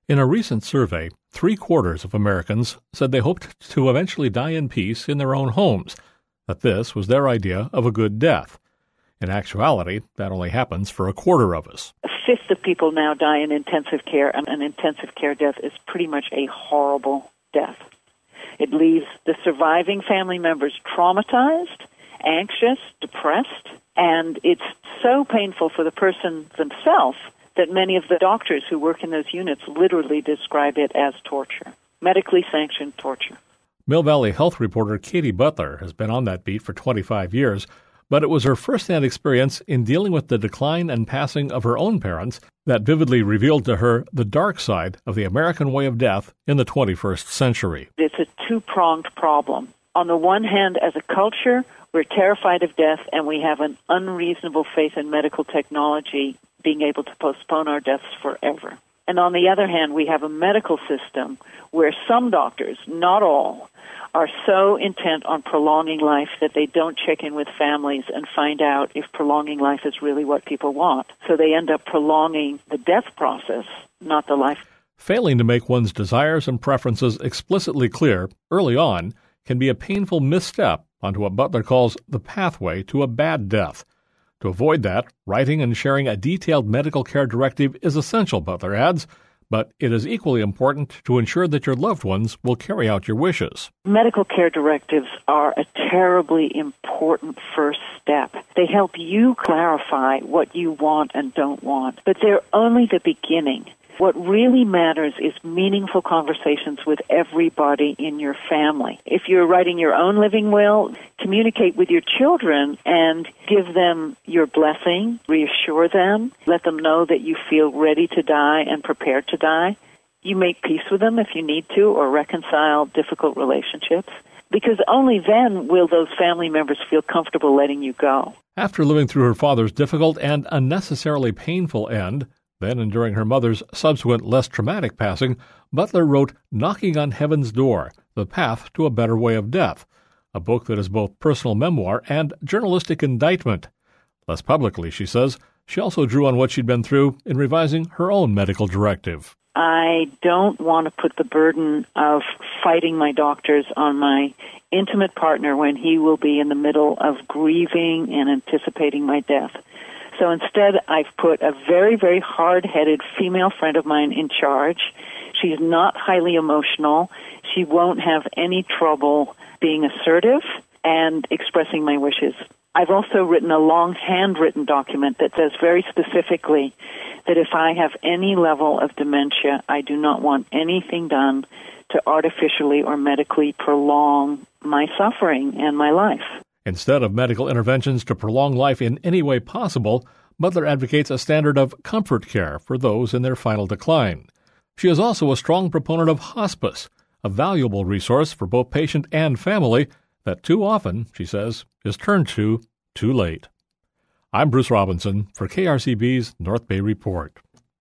In a recent survey, 3/4 of Americans said they hoped to eventually die in peace in their own homes, that this was their idea of a good death. In actuality, that only happens for 1/4 of us. A fifth of people now die in intensive care, and an intensive care death is pretty much a horrible death. It leaves the surviving family members traumatized, anxious, depressed, and it's so painful for the person themselves that many of the doctors who work in those units literally describe it as torture, medically sanctioned torture. Mill Valley Health reporter Katie Butler has been on that beat for 25 years, but it was her first-hand experience in dealing with the decline and passing of her own parents that vividly revealed to her the dark side of the American way of death in the 21st century. It's a two-pronged problem. On the one hand, as a culture, we're terrified of death, and we have an unreasonable faith in medical technology being able to postpone our deaths forever. And on the other hand, we have a medical system where some doctors, not all, are so intent on prolonging life that they don't check in with families and find out if prolonging life is really what people want. So they end up prolonging the death process, not the life. Failing to make one's desires and preferences explicitly clear early on can be a painful misstep onto what Butler calls the pathway to a bad death. To avoid that, writing and sharing a detailed medical care directive is essential, Butler adds, but it is equally important to ensure that your loved ones will carry out your wishes. Medical care directives are a terribly important first step. They help you clarify what you want and don't want, but they're only the beginning. What really matters is meaningful conversations with everybody in your family. If you're writing your own living will, communicate with your children and give them your blessing, reassure them, let them know that you feel ready to die and prepared to die. You make peace with them if you need to, or reconcile difficult relationships, because only then will those family members feel comfortable letting you go. After living through her father's difficult and unnecessarily painful end, then enduring her mother's subsequent, less traumatic passing, Butler wrote Knocking on Heaven's Door, The Path to a Better Way of Death, a book that is both personal memoir and journalistic indictment. Less publicly, she says, she also drew on what she'd been through in revising her own medical directive. I don't want to put the burden of fighting my doctors on my intimate partner when he will be in the middle of grieving and anticipating my death. So instead, I've put a very, very hard-headed female friend of mine in charge. She's not highly emotional. She won't have any trouble being assertive and expressing my wishes. I've also written a long handwritten document that says very specifically that if I have any level of dementia, I do not want anything done to artificially or medically prolong my suffering and my life. Instead of medical interventions to prolong life in any way possible, Butler advocates a standard of comfort care for those in their final decline. She is also a strong proponent of hospice, a valuable resource for both patient and family that too often, she says, is turned to too late. I'm Bruce Robinson for KRCB's North Bay Report.